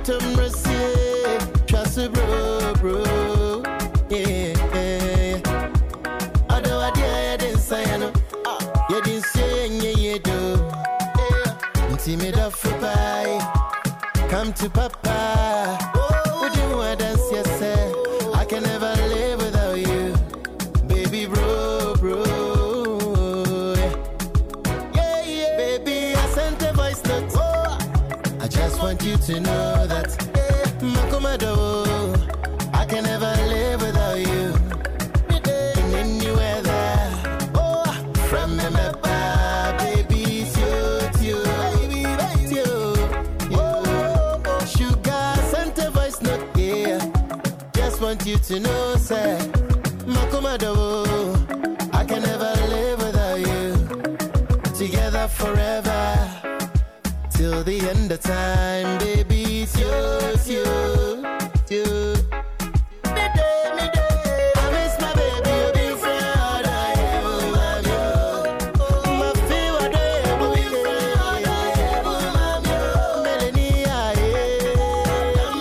to mercy, trust a bro, yeah. Although I didn't say I know, you didn't say you do. Intimate up for pie, come to Papa. Would you want to dance yourself? I can never live without you, baby bro. Yeah, baby, I sent a voice note. I just want you to know that Makomado, I can never live without you. In any weather, from me, baby, it's you. Sugar sent a voice note, yeah. Just want you to know, say, Makomado, I can never live without you. Together forever, till the end of time, baby, it's you. I miss my baby, you be friend, I am you. My favorite day, be friend, I am you. Melanie, I am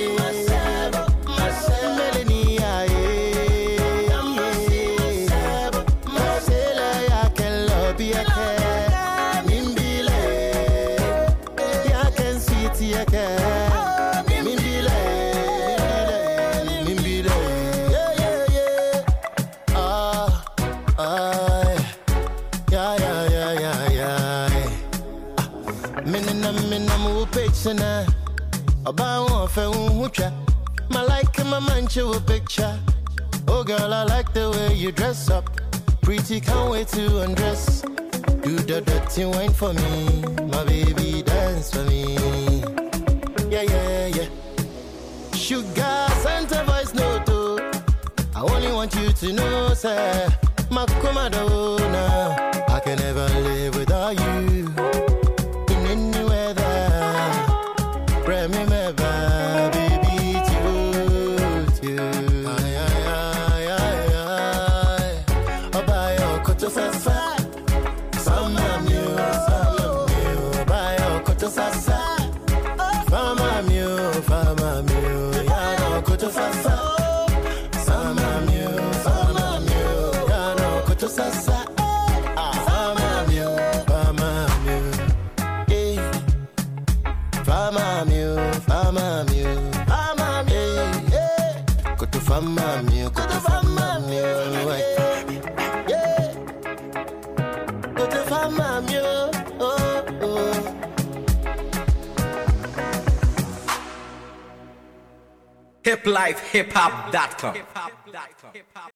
Melanie, I am Marcella, I can love you, I can. Mimbile, I can sweet you, I can. About one for my like my man show a picture. Oh girl, I like the way you dress up. Pretty, can't wait to undress. Do the dirty wine for me, my baby, dance for me. Yeah. Sugar Santa voice note. I only want you to know, sir, my comadona, I can never live without you. In any weather, remember, baby, it's you. Obayo koto sasa, sama miu. Obayo koto sasa, fama miu. Yano koto sasa, sama miu. Yano koto sasa, fama miu. Fama miu. Koto fama miu. Koto fama miu. Oh. hiplifehiphop.com